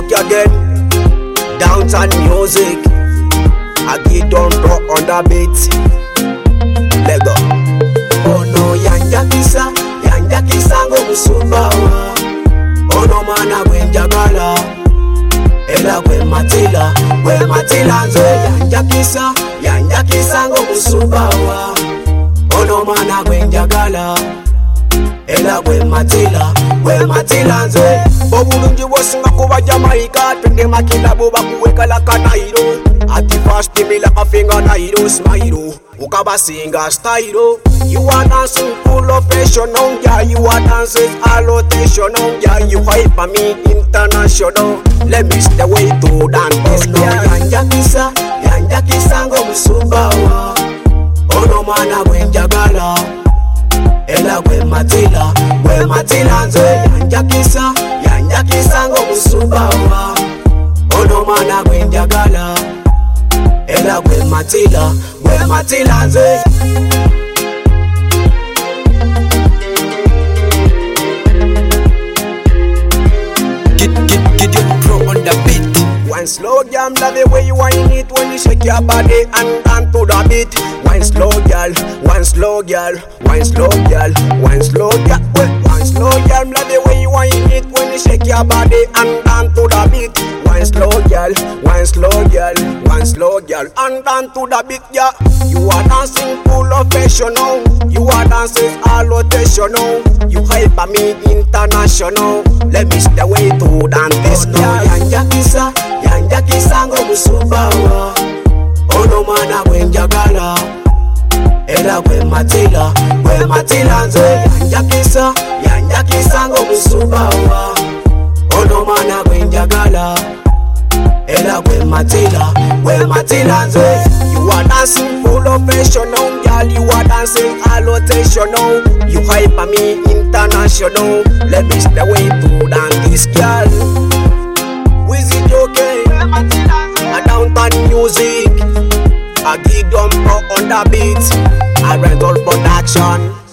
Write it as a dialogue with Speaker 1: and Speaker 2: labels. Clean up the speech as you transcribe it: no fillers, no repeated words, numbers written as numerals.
Speaker 1: again. Downtown music. I get on pro on the beat. Lego. Oh no, yanja kisa ngo musumbawa. Oh no mana gwenjagala. Ela gwe matila nzo yanja kisa ngo musumbawa. Oh no mana gwenjagala. Ela gwe matila nzo. Obulungi bwosinga kuba Jamaica. Twende makila boba kuwekala kanairo. Ati fast me like a finger nairo smile. Ukabasinga style. You are dancing full of fashion, yeah. You are dancing all rotation, yeah. You hype me international. Let me stay way to dance. Oh no, yanja kisa ngo musumbawa. Oh no mana gwenjagala. Ela gwe matila nzo yanja kisa ngo musumbawa. Oh no mana gwenjagala. Ela gwe matila nzo. Get your pro on the beat. One slow jam, love the way you whine it when you shake your body and dance to the beat. One slow girl, one slow girl, one slow girl, one slow girl. One slow jam, love the way you whine it when you shake your body and dance to the beat. One slow girl, one slow girl, one slow girl, and dance to the beat, yeah. You are dancing full of fashion, you are dancing all rotational. You hype me international. Let me stay way to dance this now. Yanja kisa ngo musumbawa. Oh no mana gwenjagala. Ela gwe matila nzo yanja kisa ngo musumbawa. Oh no mana gwenjagala. Ela gwe matila nzo. You are dancing full of fashion, girl. You are dancing all rotational. You hype me international. Let me stay way to dance this girl. Wizzy okay? A downtown music. I give them pro on the beat. I rental production.